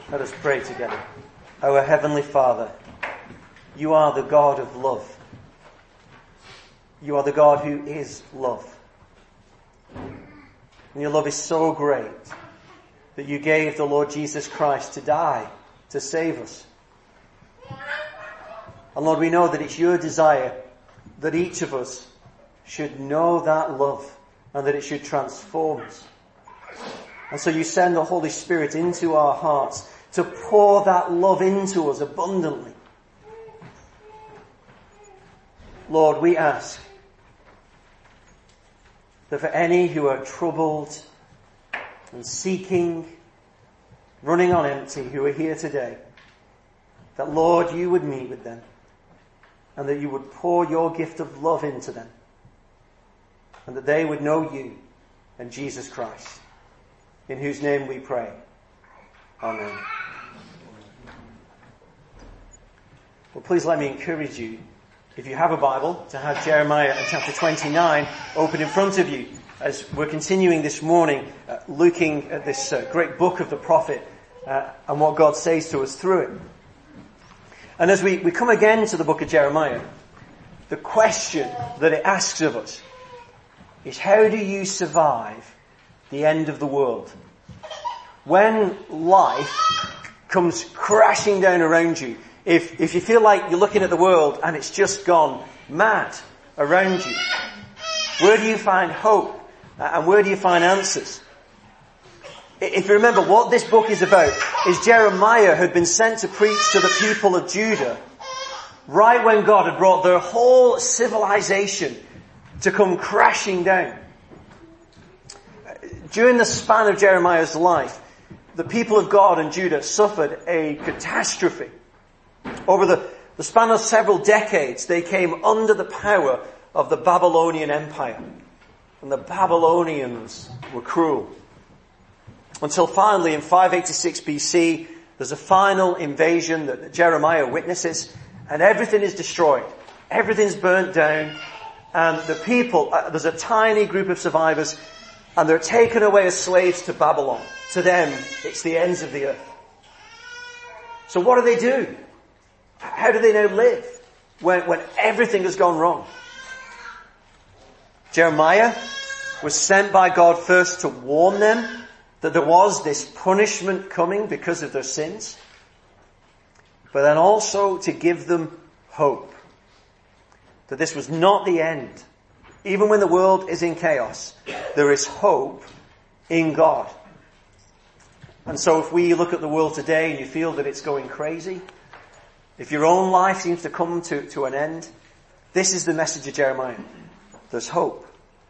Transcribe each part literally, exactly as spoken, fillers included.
Let us pray together. Our Heavenly Father, you are the God of love. You are the God who is love. And your love is so great that you gave the Lord Jesus Christ to die, to save us. And Lord, we know that it's your desire that each of us should know that love and that it should transform us. And so you send the Holy Spirit into our hearts to pour that love into us abundantly. Lord, we ask that for any who are troubled and seeking, running on empty, who are here today, that Lord, you would meet with them and that you would pour your gift of love into them and that they would know you and Jesus Christ, in whose name we pray. Amen. Well, please let me encourage you, if you have a Bible, to have Jeremiah chapter twenty-nine open in front of you as we're continuing this morning uh, looking at this uh, great book of the prophet uh, and what God says to us through it. And as we, we come again to the book of Jeremiah, the question that it asks of us is, how do you survive the end of the world? When life comes crashing down around you, if, if you feel like you're looking at the world and it's just gone mad around you, where do you find hope? And where do you find answers? If you remember, what this book is about is Jeremiah had been sent to preach to the people of Judah right when God had brought their whole civilization to come crashing down. During the span of Jeremiah's life, the people of God and Judah suffered a catastrophe. Over the, the span of several decades, they came under the power of the Babylonian Empire. And the Babylonians were cruel. Until finally, in five eighty-six B C, there's a final invasion that Jeremiah witnesses, and everything is destroyed. Everything's burnt down, and the people, uh, there's a tiny group of survivors, and they're taken away as slaves to Babylon. To them, it's the ends of the earth. So what do they do? How do they now live when, when everything has gone wrong? Jeremiah was sent by God first to warn them that there was this punishment coming because of their sins, but then also to give them hope. That this was not the end. Even when the world is in chaos, there is hope in God. And so if we look at the world today and you feel that it's going crazy, if your own life seems to come to, to an end, this is the message of Jeremiah. There's hope.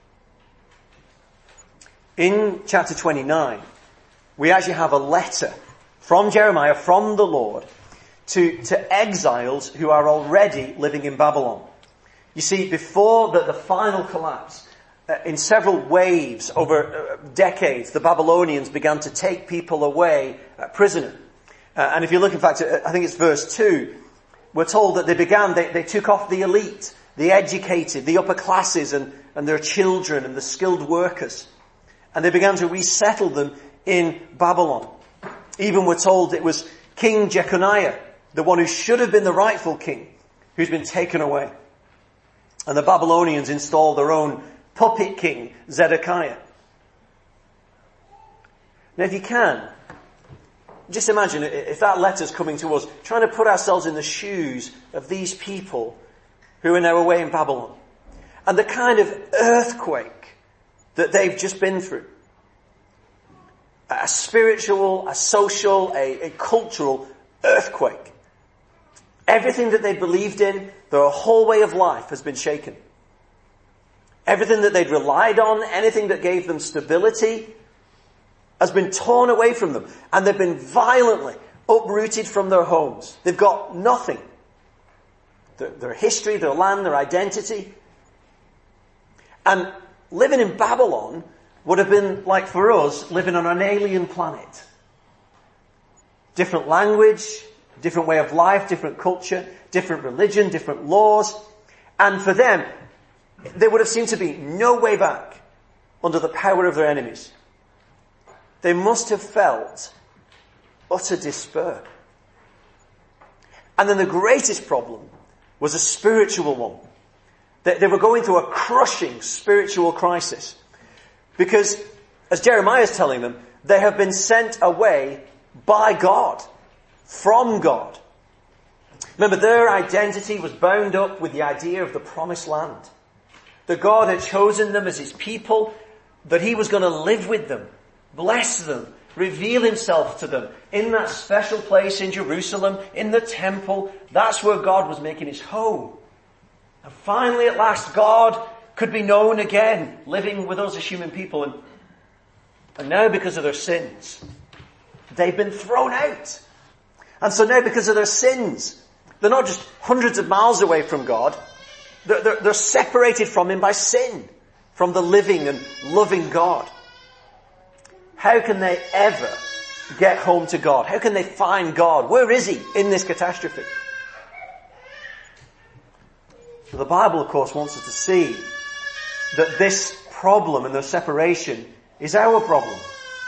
In chapter twenty-nine, we actually have a letter from Jeremiah, from the Lord, to, to exiles who are already living in Babylon. You see, before the, the final collapse, uh, in several waves over uh, decades, the Babylonians began to take people away uh, prisoner. Uh, and if you look, in fact, I think it's verse two, we're told that they began, they, they took off the elite, the educated, the upper classes and, and their children and the skilled workers. And they began to resettle them in Babylon. Even we're told it was King Jeconiah, the one who should have been the rightful king, who's been taken away. And the Babylonians installed their own puppet king, Zedekiah. Now if you can, just imagine if that letter's coming to us, trying to put ourselves in the shoes of these people who are now away in Babylon. And the kind of earthquake that they've just been through. A spiritual, a social, a, a cultural earthquake. Everything that they believed in, their whole way of life has been shaken. Everything that they'd relied on, anything that gave them stability, has been torn away from them. And they've been violently uprooted from their homes. They've got nothing. Their, their history, their land, their identity. And living in Babylon would have been like for us living on an alien planet. Different language, different way of life, different culture, different religion, different laws. And for them, there would have seemed to be no way back under the power of their enemies. They must have felt utter despair. And then the greatest problem was a spiritual one. They, they were going through a crushing spiritual crisis. Because, as Jeremiah is telling them, they have been sent away by God, from God. Remember, their identity was bound up with the idea of the promised land. That God had chosen them as his people, that he was going to live with them, bless them, reveal himself to them in that special place in Jerusalem, in the temple. That's where God was making his home. And finally, at last, God could be known again, living with us as human people. And, and now, because of their sins, they've been thrown out. And so now, because of their sins, they're not just hundreds of miles away from God. They're, they're, they're separated from him by sin, from the living and loving God. How can they ever get home to God? How can they find God? Where is he in this catastrophe? So the Bible, of course, wants us to see that this problem and their separation is our problem.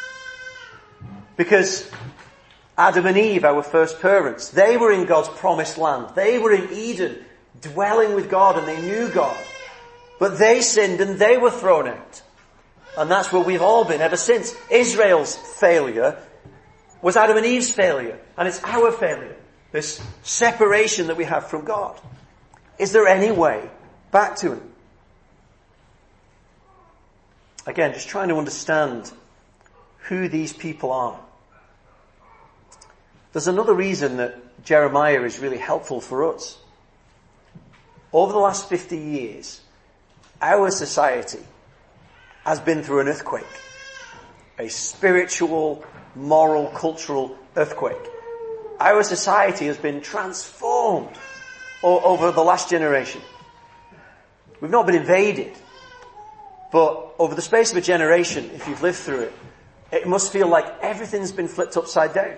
Because Adam and Eve, our first parents, they were in God's promised land. They were in Eden, dwelling with God, and they knew God. But they sinned and they were thrown out. And that's where we've all been ever since. Israel's failure was Adam and Eve's failure. And it's our failure. This separation that we have from God. Is there any way back to him? Again, just trying to understand who these people are. There's another reason that Jeremiah is really helpful for us. Over the last fifty years, our society has been through an earthquake. A spiritual, moral, cultural earthquake. Our society has been transformed o- over the last generation. We've not been invaded. But over the space of a generation, if you've lived through it, it must feel like everything's been flipped upside down.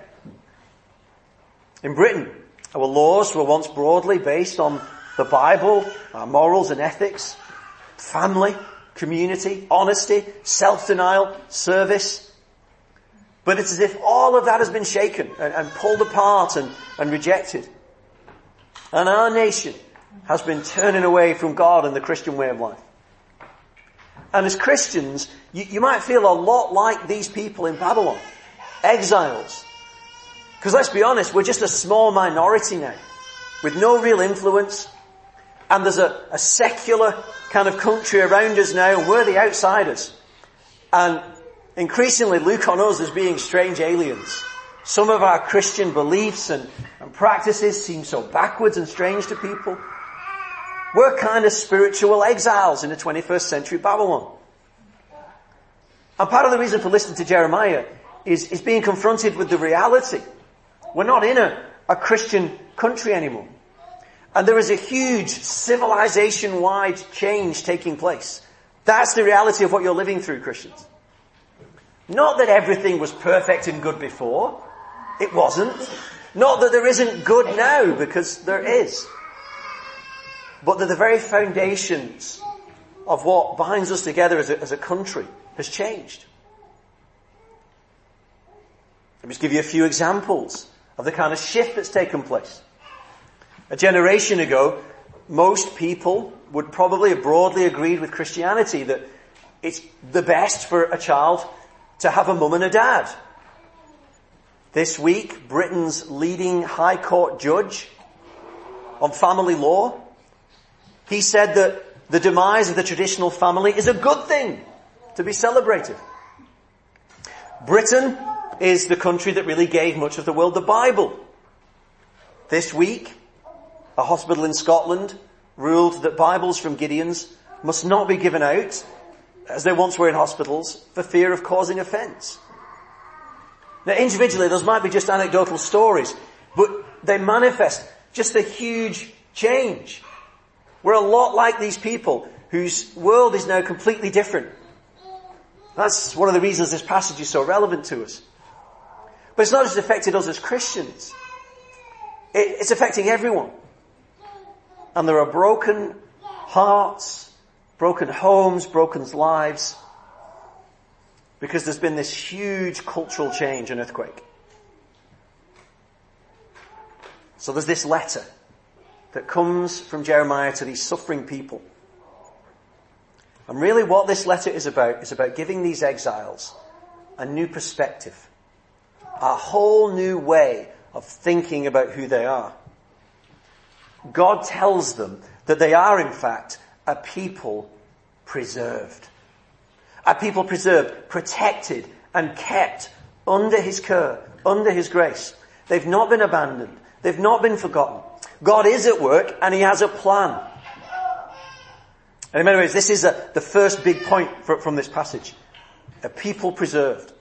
In Britain, our laws were once broadly based on the Bible, our morals and ethics, family, community, honesty, self-denial, service. But it's as if all of that has been shaken and, and pulled apart and, and rejected. And our nation has been turning away from God and the Christian way of life. And as Christians, you, you might feel a lot like these people in Babylon. Exiles. Because let's be honest, we're just a small minority now, with no real influence. And there's a, a secular kind of country around us now, and we're the outsiders. And increasingly look on us as being strange aliens. Some of our Christian beliefs and, and practices seem so backwards and strange to people. We're kind of spiritual exiles in the twenty-first century Babylon. And part of the reason for listening to Jeremiah is, is being confronted with the reality. We're not in a, a Christian country anymore. And there is a huge civilization-wide change taking place. That's the reality of what you're living through, Christians. Not that everything was perfect and good before. It wasn't. Not that there isn't good now, because there is. But that the very foundations of what binds us together as a, as a country has changed. Let me just give you a few examples of the kind of shift that's taken place. A generation ago, most people would probably have broadly agreed with Christianity that it's the best for a child to have a mum and a dad. This week, Britain's leading High Court judge on family law, he said that the demise of the traditional family is a good thing to be celebrated. Britain is the country that really gave much of the world the Bible. This week, a hospital in Scotland ruled that Bibles from Gideons must not be given out, as they once were in hospitals, for fear of causing offence. Now, individually, those might be just anecdotal stories, but they manifest just a huge change. We're a lot like these people whose world is now completely different. That's one of the reasons this passage is so relevant to us. But it's not just affected us as Christians. It, it's affecting everyone. And there are broken hearts, broken homes, broken lives, because there's been this huge cultural change and earthquake. So there's this letter that comes from Jeremiah to these suffering people. And really what this letter is about is about giving these exiles a new perspective, a whole new way of thinking about who they are. God tells them that they are in fact a people preserved. A people preserved, protected and kept under his care, under his grace. They've not been abandoned. They've not been forgotten. God is at work and he has a plan. And in many ways, this is a, the first big point for, from this passage. A people preserved.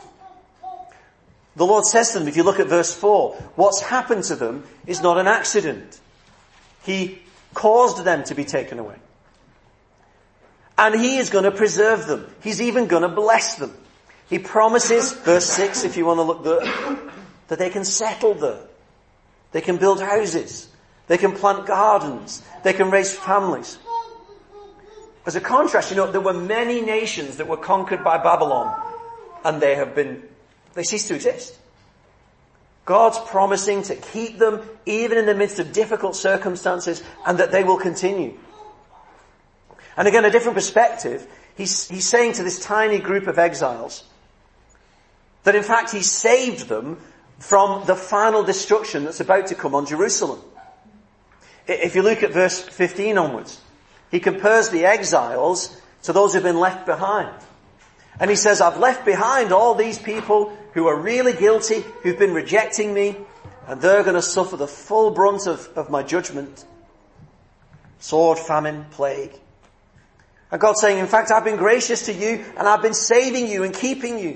The Lord says to them, if you look at verse four, what's happened to them is not an accident. He caused them to be taken away. And he is going to preserve them. He's even going to bless them. He promises, verse six, if you want to look there, that they can settle there. They can build houses. They can plant gardens. They can raise families. As a contrast, you know, there were many nations that were conquered by Babylon and they have been, they ceased to exist. God's promising to keep them even in the midst of difficult circumstances and that they will continue. And again, a different perspective, he's, he's saying to this tiny group of exiles that in fact he saved them from the final destruction that's about to come on Jerusalem. If you look at verse fifteen onwards, he compares the exiles to those who've been left behind. And he says, I've left behind all these people who are really guilty, who've been rejecting me, and they're going to suffer the full brunt of, of my judgment. Sword, famine, plague. And God's saying, in fact, I've been gracious to you, and I've been saving you and keeping you.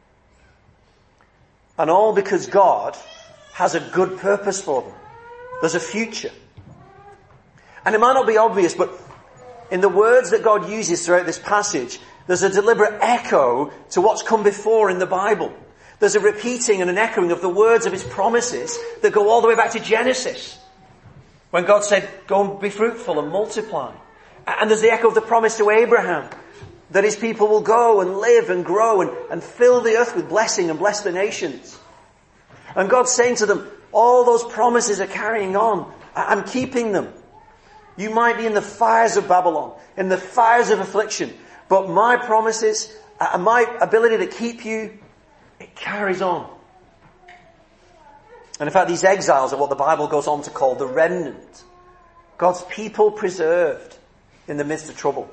And all because God has a good purpose for them. There's a future. And it might not be obvious, but in the words that God uses throughout this passage, there's a deliberate echo to what's come before in the Bible. There's a repeating and an echoing of the words of his promises that go all the way back to Genesis, when God said, go and be fruitful and multiply. And there's the echo of the promise to Abraham, that his people will go and live and grow and, and fill the earth with blessing and bless the nations. And God's saying to them, all those promises are carrying on. I'm keeping them. You might be in the fires of Babylon, in the fires of affliction, but my promises and my ability to keep you, it carries on. And in fact, these exiles are what the Bible goes on to call the remnant. God's people preserved in the midst of trouble.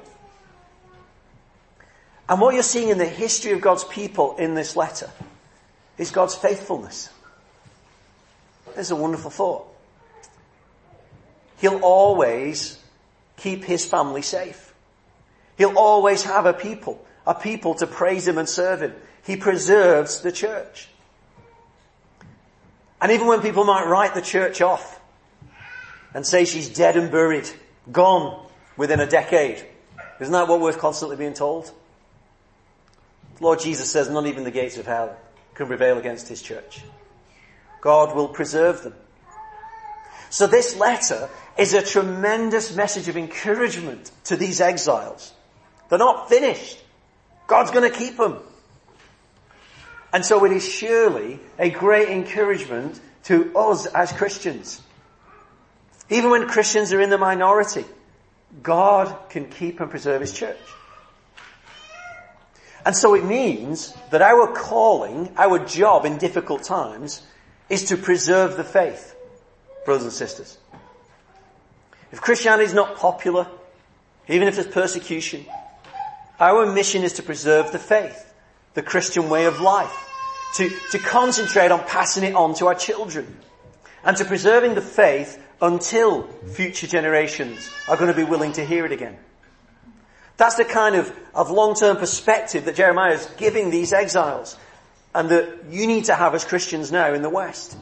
And what you're seeing in the history of God's people in this letter is God's faithfulness. It's a wonderful thought. He'll always keep his family safe. He'll always have a people, a people to praise him and serve him. He preserves the church. And even when people might write the church off and say she's dead and buried, gone within a decade, isn't that what we're constantly being told? The Lord Jesus says not even the gates of hell can prevail against his church. God will preserve them. So this letter is a tremendous message of encouragement to these exiles. They're not finished. God's going to keep them. And so it is surely a great encouragement to us as Christians. Even when Christians are in the minority, God can keep and preserve his church. And so it means that our calling, our job in difficult times, is to preserve the faith, brothers and sisters. If Christianity is not popular, even if there's persecution, our mission is to preserve the faith, the Christian way of life, to, to concentrate on passing it on to our children, and to preserving the faith until future generations are going to be willing to hear it again. That's the kind of, of long-term perspective that Jeremiah is giving these exiles, and that you need to have as Christians now in the West.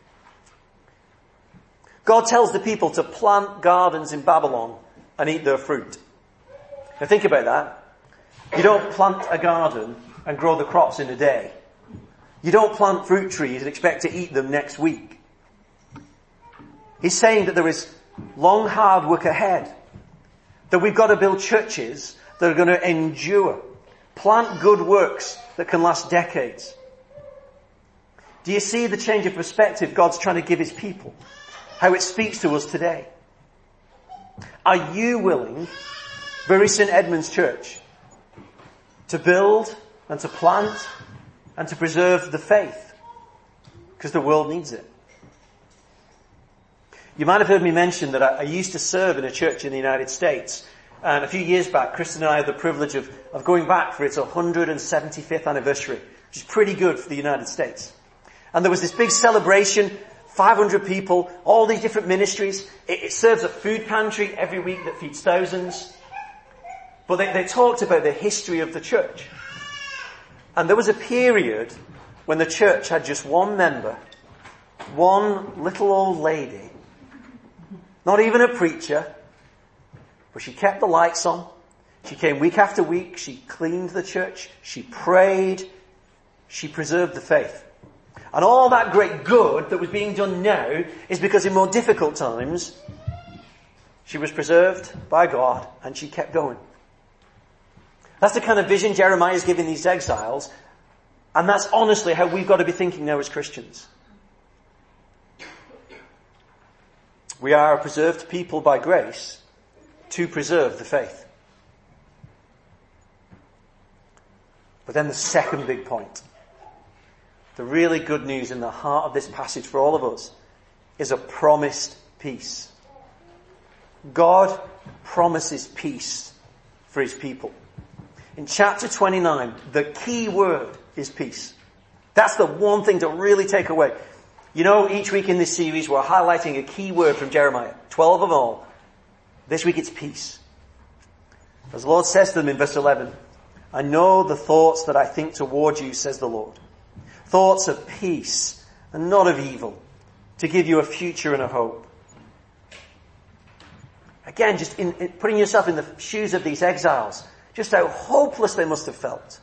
God tells the people to plant gardens in Babylon and eat their fruit. Now think about that. You don't plant a garden and grow the crops in a day. You don't plant fruit trees and expect to eat them next week. He's saying that there is long, hard work ahead. That we've got to build churches that are going to endure. Plant good works that can last decades. Do you see the change of perspective God's trying to give his people? How it speaks to us today? Are you willing, Bury St Edmunds Church, to build and to plant and to preserve the faith? Because the world needs it. You might have heard me mention that I, I used to serve in a church in the United States. And a few years back, Kristen and I had the privilege of, of going back for its one hundred seventy-fifth anniversary, which is pretty good for the United States. And there was this big celebration, five hundred people, all these different ministries. It, it serves a food pantry every week that feeds thousands. But they, they talked about the history of the church. And there was a period when the church had just one member, one little old lady, not even a preacher, but she kept the lights on. She came week after week. She cleaned the church. She prayed. She preserved the faith. And all that great good that was being done now is because in more difficult times, she was preserved by God and she kept going. That's the kind of vision Jeremiah is giving these exiles. And that's honestly how we've got to be thinking now as Christians. We are a preserved people by grace to preserve the faith. But then the second big point, the really good news in the heart of this passage for all of us, is a promised peace. God promises peace for his people. In chapter twenty-nine, the key word is peace. That's the one thing to really take away. You know, each week in this series we're highlighting a key word from Jeremiah. Twelve of all. This week it's peace. As the Lord says to them in verse eleven, I know the thoughts that I think toward you, says the Lord. Thoughts of peace and not of evil, to give you a future and a hope. Again, just in, in putting yourself in the shoes of these exiles, just how hopeless they must have felt.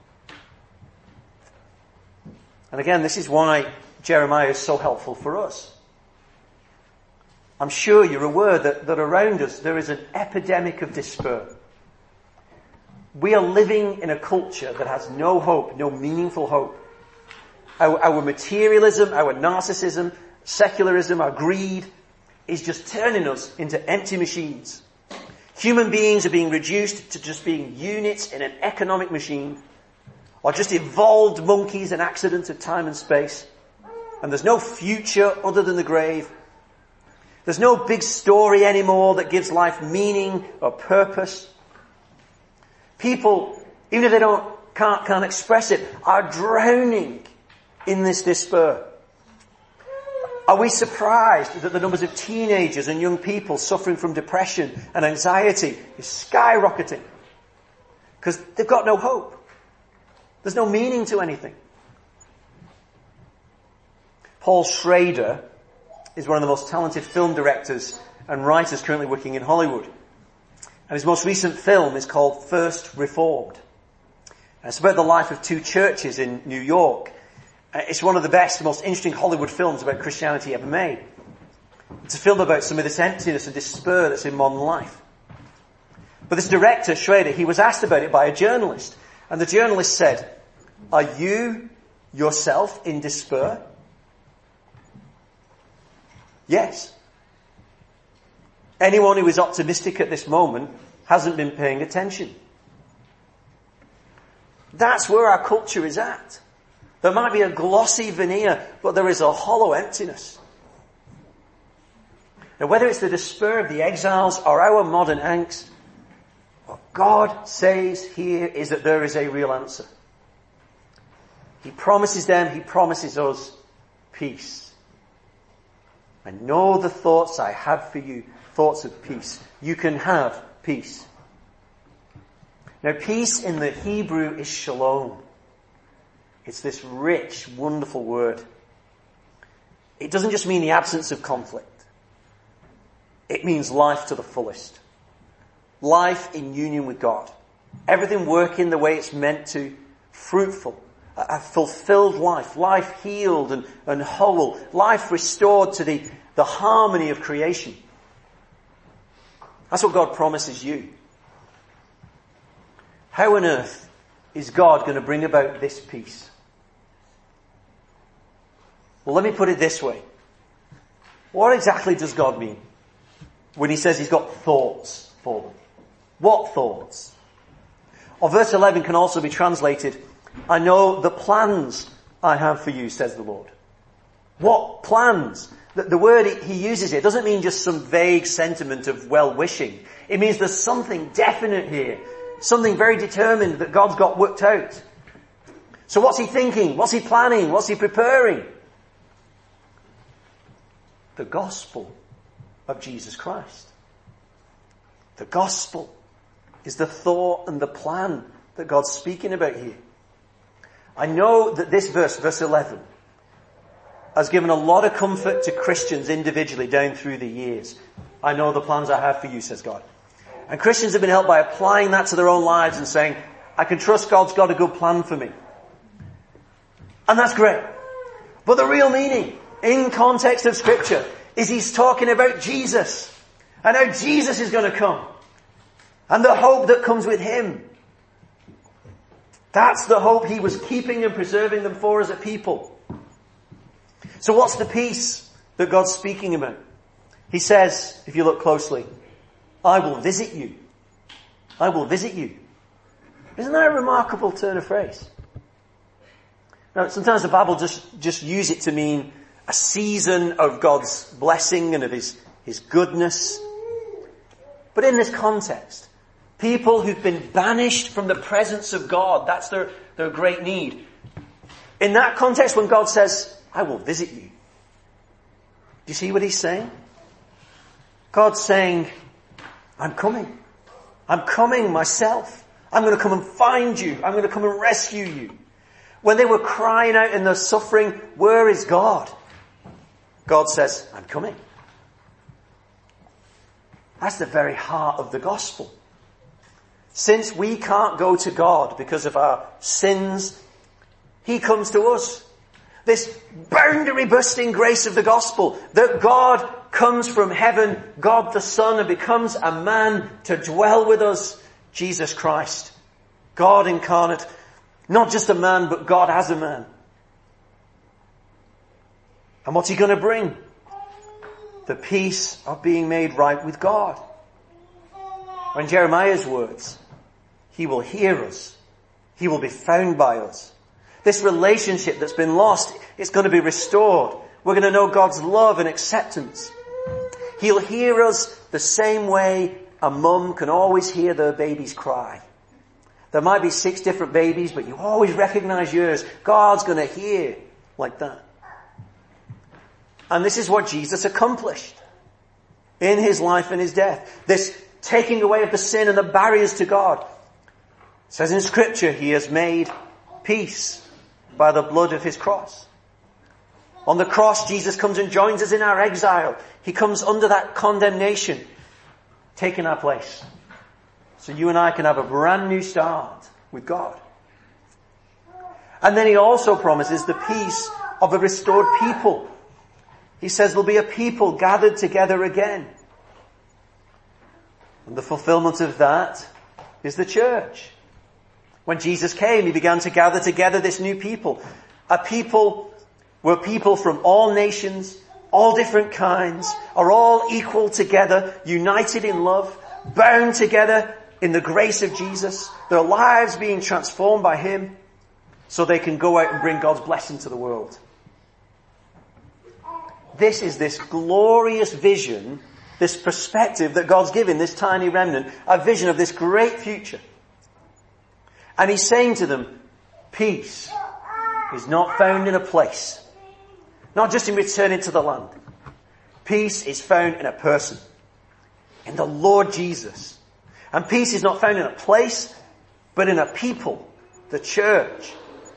And again, this is why Jeremiah is so helpful for us. I'm sure you're aware that, that around us there is an epidemic of despair. We are living in a culture that has no hope, no meaningful hope. Our, our materialism, our narcissism, secularism, our greed is just turning us into empty machines. Human beings are being reduced to just being units in an economic machine, or just evolved monkeys in accidents of time and space. And there's no future other than the grave. There's no big story anymore that gives life meaning or purpose. People, even if they don't, can't, can't express it, are drowning in this despair. Are we surprised that the numbers of teenagers and young people suffering from depression and anxiety is skyrocketing? Because they've got no hope. There's no meaning to anything. Paul Schrader is one of the most talented film directors and writers currently working in Hollywood. And his most recent film is called First Reformed. And it's about the life of two churches in New York. It's one of the best, most interesting Hollywood films about Christianity ever made. It's a film about some of this emptiness and despair that's in modern life. But this director, Schrader, he was asked about it by a journalist. And the journalist said, are you yourself in despair? Yes. Anyone who is optimistic at this moment hasn't been paying attention. That's where our culture is at. There might be a glossy veneer, but there is a hollow emptiness. Now, whether it's the despair of the exiles or our modern angst, what God says here is that there is a real answer. He promises them, He promises us peace. I know the thoughts I have for you, thoughts of peace. You can have peace. Now, peace in the Hebrew is shalom. It's this rich, wonderful word. It doesn't just mean the absence of conflict. It means life to the fullest. Life in union with God. Everything working the way it's meant to. Fruitful. A fulfilled life. Life healed and, and whole. Life restored to the, the harmony of creation. That's what God promises you. How on earth is God going to bring about this peace? Well, let me put it this way. What exactly does God mean when he says he's got thoughts for them? What thoughts? Or verse eleven can also be translated, I know the plans I have for you, says the Lord. What plans? The, the word he uses here doesn't mean just some vague sentiment of well-wishing. It means there's something definite here. Something very determined that God's got worked out. So what's he thinking? What's he planning? What's he preparing? The gospel of Jesus Christ. The gospel is the thought and the plan that God's speaking about here. I know that this verse, verse eleven, has given a lot of comfort to Christians individually down through the years. I know the plans I have for you, says God. And Christians have been helped by applying that to their own lives and saying, I can trust God's got a good plan for me. And that's great. But the real meaning, in context of Scripture, is he's talking about Jesus. And how Jesus is going to come. And the hope that comes with him. That's the hope he was keeping and preserving them for as a people. So what's the peace that God's speaking about? He says, if you look closely, I will visit you. I will visit you. Isn't that a remarkable turn of phrase? Now, sometimes the Bible just, just use it to mean a season of God's blessing and of his, his goodness. But in this context, people who've been banished from the presence of God, that's their, their great need. In that context, when God says, I will visit you, do you see what he's saying? God's saying, I'm coming. I'm coming myself. I'm going to come and find you. I'm going to come and rescue you. When they were crying out in their suffering, where is God? God says, I'm coming. That's the very heart of the gospel. Since we can't go to God because of our sins, he comes to us. This boundary busting grace of the gospel, that God comes from heaven, God the Son, and becomes a man to dwell with us, Jesus Christ. God incarnate, not just a man, but God as a man. And what's he going to bring? The peace of being made right with God. Or in Jeremiah's words, he will hear us. He will be found by us. This relationship that's been lost is going to be restored. We're going to know God's love and acceptance. He'll hear us the same way a mum can always hear their baby's cry. There might be six different babies, but you always recognize yours. God's going to hear like that. And this is what Jesus accomplished in his life and his death. This taking away of the sin and the barriers to God. It says in Scripture, he has made peace by the blood of his cross. On the cross, Jesus comes and joins us in our exile. He comes under that condemnation, taking our place. So you and I can have a brand new start with God. And then he also promises the peace of a restored people. He says there'll be a people gathered together again. And the fulfillment of that is the church. When Jesus came, he began to gather together this new people. A people where people from all nations, all different kinds, are all equal together, united in love, bound together in the grace of Jesus, their lives being transformed by him, so they can go out and bring God's blessing to the world. This is this glorious vision, this perspective that God's given this tiny remnant, a vision of this great future. And he's saying to them, peace is not found in a place, not just in returning to the land. Peace is found in a person, in the Lord Jesus. And peace is not found in a place, but in a people, the church.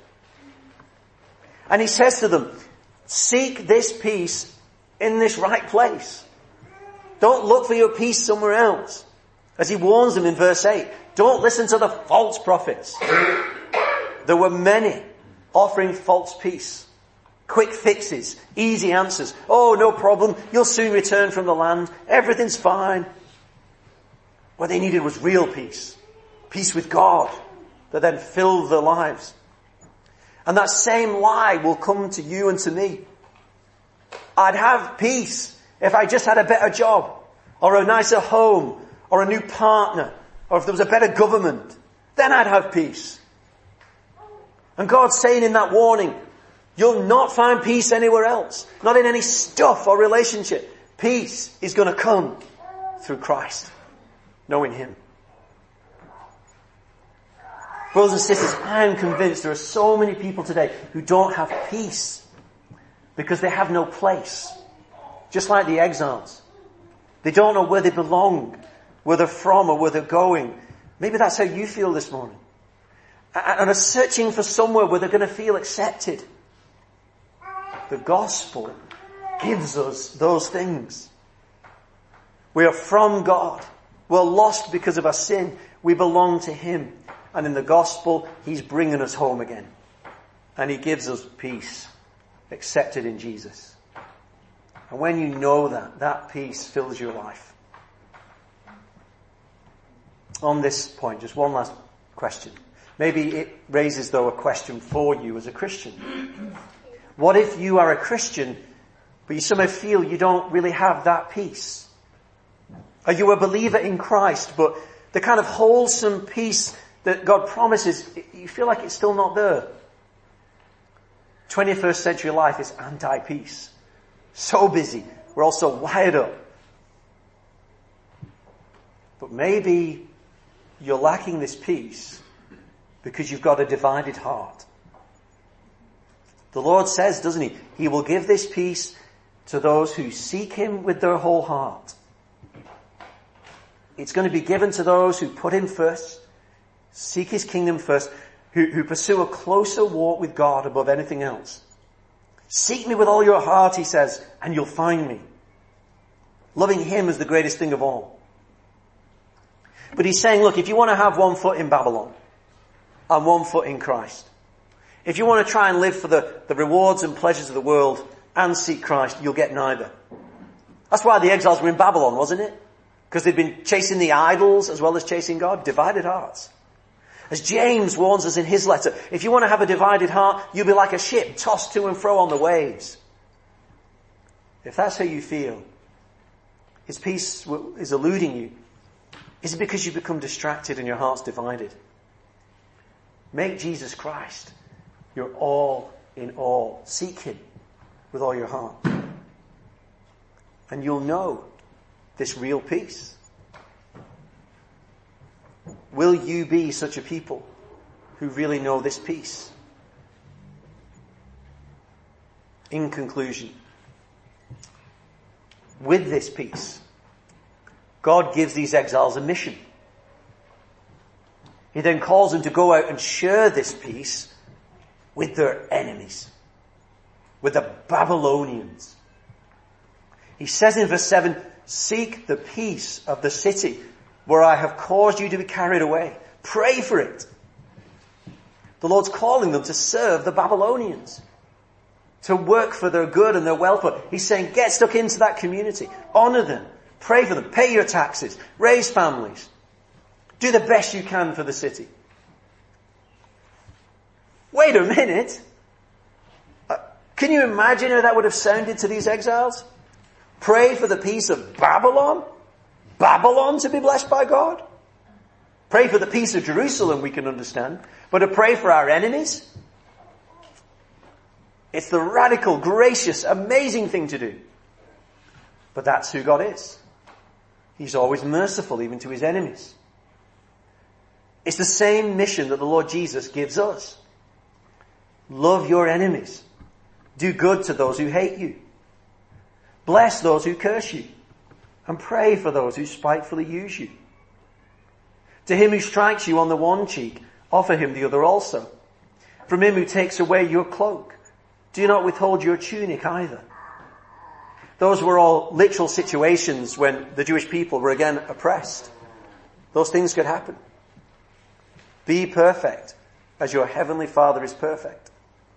And he says to them, seek this peace in this right place. Don't look for your peace somewhere else. As he warns them in verse eight, don't listen to the false prophets. There were many offering false peace. Quick fixes, easy answers. Oh, no problem. You'll soon return from the land. Everything's fine. What they needed was real peace. Peace with God that then filled their lives. And that same lie will come to you and to me. I'd have peace if I just had a better job, or a nicer home, or a new partner, or if there was a better government. Then I'd have peace. And God's saying in that warning, you'll not find peace anywhere else. Not in any stuff or relationship. Peace is going to come through Christ. Knowing Him. Brothers and sisters, I am convinced there are so many people today who don't have peace because they have no place. Just like the exiles. They don't know where they belong, where they're from or where they're going. Maybe that's how you feel this morning. And are searching for somewhere where they're going to feel accepted. The gospel gives us those things. We are from God. We're lost because of our sin. We belong to Him. And in the gospel, He's bringing us home again. And He gives us peace, accepted in Jesus. And when you know that, that peace fills your life. On this point, just one last question. Maybe it raises, though, a question for you as a Christian. What if you are a Christian, but you somehow feel you don't really have that peace? Are you a believer in Christ, but the kind of wholesome peace that God promises, you feel like it's still not there? twenty-first century life is anti-peace. So busy. We're all so wired up. But maybe you're lacking this peace because you've got a divided heart. The Lord says, doesn't He? He will give this peace to those who seek Him with their whole heart. It's going to be given to those who put Him first, seek His kingdom first, who, who pursue a closer walk with God above anything else. Seek me with all your heart, He says, and you'll find me. Loving Him is the greatest thing of all. But He's saying, look, if you want to have one foot in Babylon and one foot in Christ, if you want to try and live for the, the rewards and pleasures of the world and seek Christ, you'll get neither. That's why the exiles were in Babylon, wasn't it? Because they'd been chasing the idols as well as chasing God. Divided hearts. As James warns us in his letter, if you want to have a divided heart, you'll be like a ship tossed to and fro on the waves. If that's how you feel, His peace is eluding you. Is it because you've become distracted and your heart's divided? Make Jesus Christ your all in all. Seek Him with all your heart. And you'll know this real peace. Will you be such a people who really know this peace? In conclusion, with this peace, God gives these exiles a mission. He then calls them to go out and share this peace with their enemies, with the Babylonians. He says in verse seven, seek the peace of the city where I have caused you to be carried away. Pray for it. The Lord's calling them to serve the Babylonians, to work for their good and their welfare. He's saying, get stuck into that community. Honor them. Pray for them. Pay your taxes. Raise families. Do the best you can for the city. Wait a minute. Uh, can you imagine how that would have sounded to these exiles? Pray for the peace of Babylon? Babylon to be blessed by God? Pray for the peace of Jerusalem, we can understand. But to pray for our enemies? It's the radical, gracious, amazing thing to do. But that's who God is. He's always merciful even to His enemies. It's the same mission that the Lord Jesus gives us. Love your enemies. Do good to those who hate you. Bless those who curse you. And pray for those who spitefully use you. To him who strikes you on the one cheek, offer him the other also. From him who takes away your cloak, do not withhold your tunic either. Those were all literal situations when the Jewish people were again oppressed. Those things could happen. Be perfect as your heavenly Father is perfect.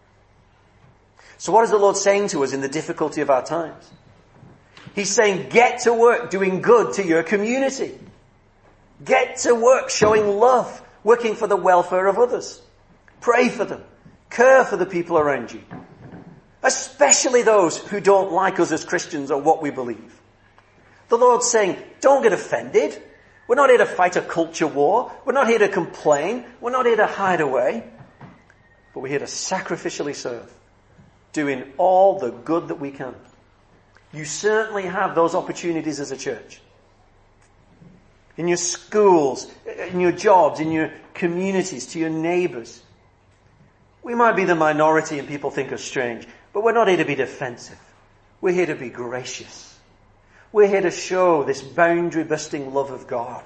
So what is the Lord saying to us in the difficulty of our times? He's saying, get to work doing good to your community. Get to work showing love, working for the welfare of others. Pray for them. Care for the people around you. especially those who don't like us as Christians or what we believe. The Lord's saying, don't get offended. We're not here to fight a culture war. We're not here to complain. We're not here to hide away. But we're here to sacrificially serve, doing all the good that we can. You certainly have those opportunities as a church. In your schools, in your jobs, in your communities, to your neighbours. We might be the minority and people think us strange, but we're not here to be defensive. We're here to be gracious. We're here to show this boundary-busting love of God.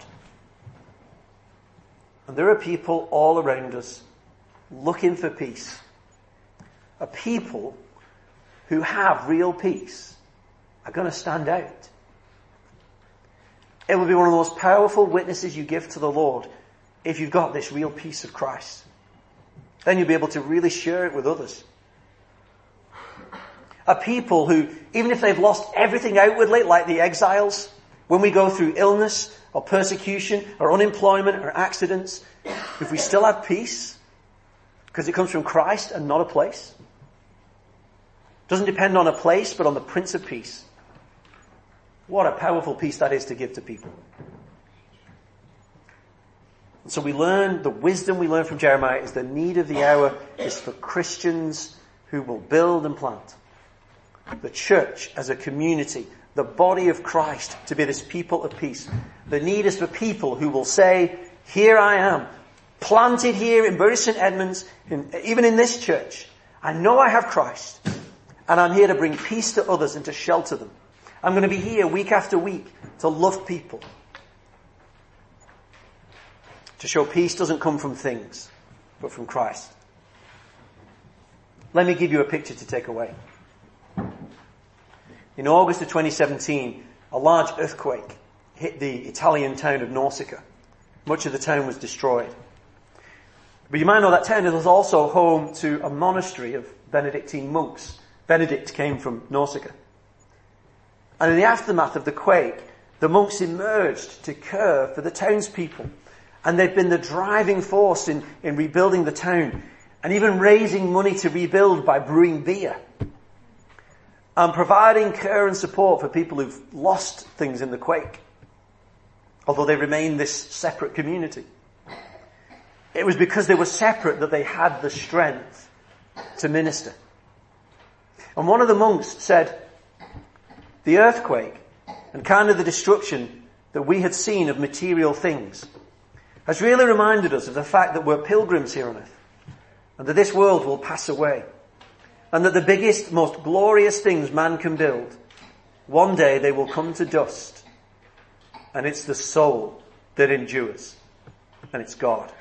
And there are people all around us looking for peace. A people who have real peace are going to stand out. It will be one of the most powerful witnesses you give to the Lord if you've got this real peace of Christ. Then you'll be able to really share it with others. A people who, even if they've lost everything outwardly, like the exiles, when we go through illness or persecution or unemployment or accidents, if we still have peace, because it comes from Christ and not a place. It doesn't depend on a place, but on the Prince of Peace. What a powerful peace that is to give to people. And so we learn, the wisdom we learn from Jeremiah is the need of the hour is for Christians who will build and plant. The church as a community, the body of Christ to be this people of peace. The need is for people who will say, here I am, planted here in Bury St Edmunds, in, even in this church. I know I have Christ, and I'm here to bring peace to others and to shelter them. I'm going to be here week after week to love people. To show peace doesn't come from things, but from Christ. Let me give you a picture to take away. In August of twenty seventeen, a large earthquake hit the Italian town of Nausicaa. Much of the town was destroyed. But you might know that town was also home to a monastery of Benedictine monks. Benedict came from Nausicaa. And in the aftermath of the quake, the monks emerged to care for the townspeople. And they've been the driving force in, in rebuilding the town. And even raising money to rebuild by brewing beer. And providing care and support for people who've lost things in the quake. Although they remain this separate community. It was because they were separate that they had the strength to minister. And one of the monks said, the earthquake and kind of the destruction that we had seen of material things has really reminded us of the fact that we're pilgrims here on earth. And that this world will pass away. And that the biggest, most glorious things man can build, one day they will come to dust. And it's the soul that endures. And it's God.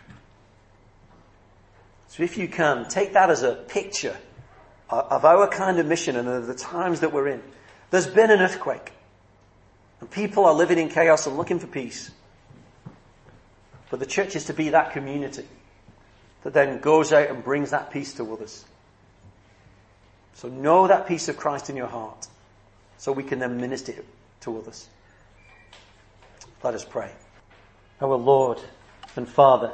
So if you can, take that as a picture of our kind of mission and of the times that we're in. There's been an earthquake. And people are living in chaos and looking for peace. But the church is to be that community that then goes out and brings that peace to others. So know that peace of Christ in your heart so we can then minister it to others. Let us pray. Our Lord and Father,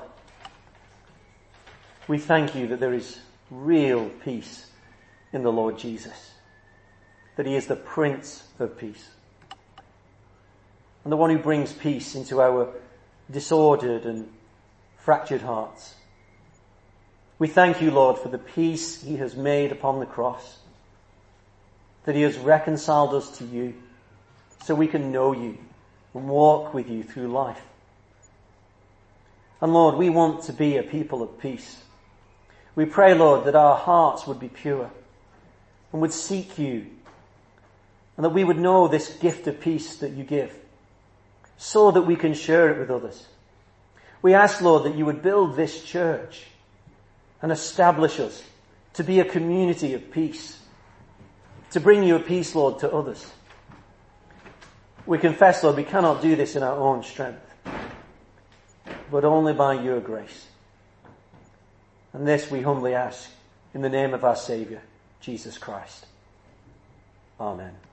we thank you that there is real peace in the Lord Jesus. That he is the Prince of Peace. And the one who brings peace into our disordered and fractured hearts. We thank you, Lord, for the peace he has made upon the cross. That he has reconciled us to you so we can know you and walk with you through life. And Lord, we want to be a people of peace. We pray, Lord, that our hearts would be pure and would seek you, and that we would know this gift of peace that you give so that we can share it with others. We ask, Lord, that you would build this church and establish us to be a community of peace, to bring your peace, Lord, to others. We confess, Lord, we cannot do this in our own strength, but only by your grace. And this we humbly ask in the name of our Saviour, Jesus Christ. Amen.